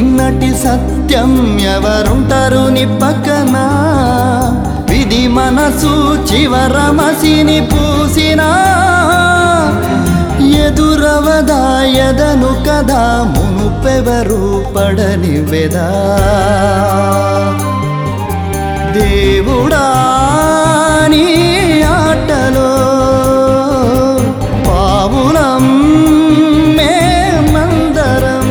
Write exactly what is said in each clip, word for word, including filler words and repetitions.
నిన్నటి సత్యం ఎవరుంటారు నీ పక్కన విధి మనసు చివర మసిని పూసినా ఎదురవదాయదను కదా మునుపెవరు పడని వెదా దేవుడా నీ ఆటలో పావులం మేమందరం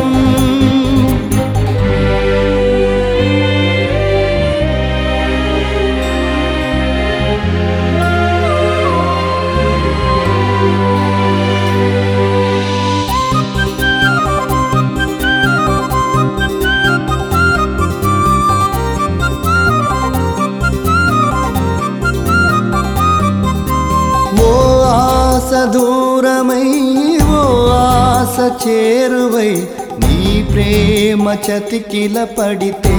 దూరమై ఓ ఆశ చేరువై నీ ప్రేమ చతికిల పడితే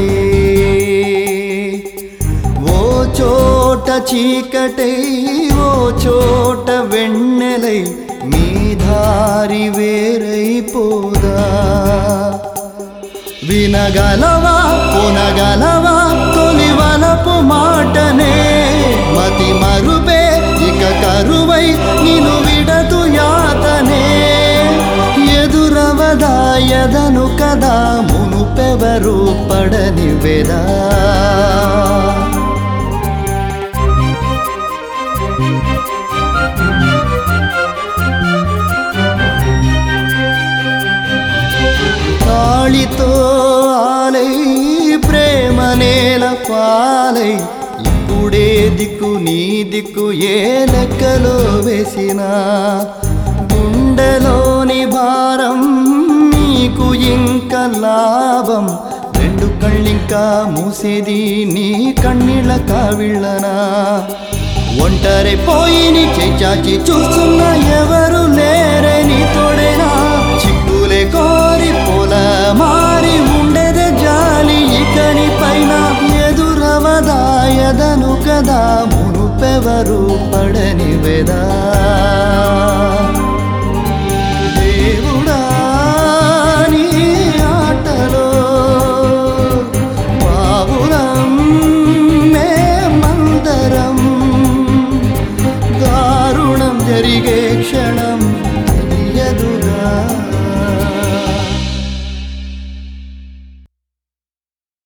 ఓ చోట చీకటై ఓ చోట వెన్నెలై మీ దారి వేరైపోదా వినగలవా కొనగలవా తొలి వలపు మాటనే మతి మరుపే ఇక కరువై నిను విడదు యాతనే ఎదురవదాయదను కదా మునుపెవరు పడని వెదా తాళితో ఆలై ప్రేమ నేల పాలై ఇప్పుడే దిక్కు నీ దిక్కు ఏ లెక్కలో వేసినా గుండెలోని భారం నీకు ఇంకా లాభం రెండు కళ్ళింకా మూసేది నీ కన్నీళ్ళ కావిళ్ళనా ఒంటరి పోయి నీ చేచాచి చూస్తున్న ఎవరు లేరే నీ తోడేనా చిక్కులే కోరి పొల మారి ఉండేదే జాలి ఇకని పైన ఎదురవదాయదను కదా మునుపెవరు పడని వెదా